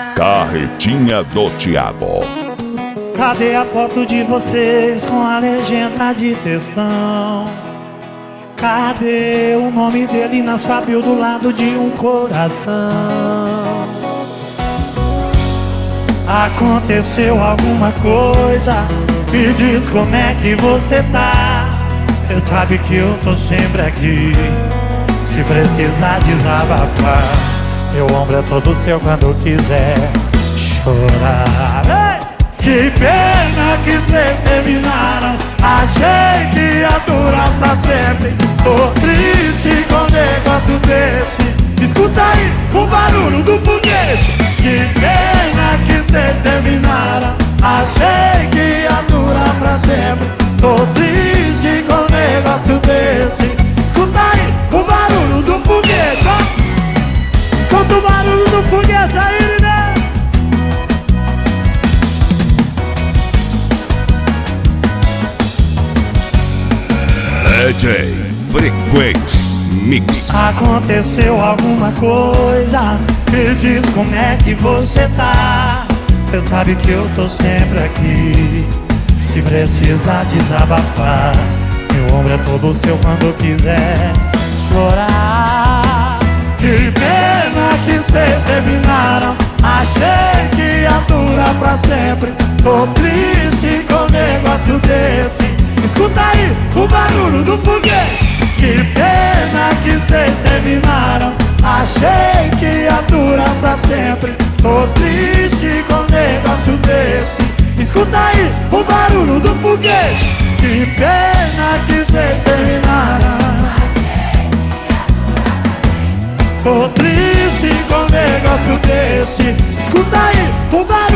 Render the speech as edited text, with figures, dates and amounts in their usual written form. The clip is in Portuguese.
Carretinha do Thiago. Cadê a foto de vocês com a legenda de textão? Cadê o nome dele na sua bio do lado de um coração? Aconteceu alguma coisa? Me diz como é que você tá. Cê sabe que eu tô sempre aqui, se precisar desabafar. Meu ombro é todo seu quando quiser chorar. Ei! Que pena que cês terminaram. Achei que ia durar pra sempre. Tô triste com um negócio desse. Escuta aí o barulho do foguete. Que pena que cês terminaram. Achei que ia durar pra sempre. Tô triste com um negócio desse. Escuta aí o barulho do foguete, ó. Escuta o barulho do foguete aí, né? DJ Frequência Mix. Aconteceu alguma coisa? Me diz como é que você tá. Cê sabe que eu tô sempre aqui, se precisar desabafar. Meu ombro é todo seu quando quiser chorar. Que pena que cês terminaram. Achei que ia durar pra sempre. Tô triste com um negócio desse. Escuta aí o barulho do foguete. Que pena que cês terminaram. Achei que ia durar pra sempre. Tô triste com um negócio desse. Escuta aí o barulho do foguete. Que pena que cês terminaram. Tô triste com um negócio desse. Escuta aí o barulho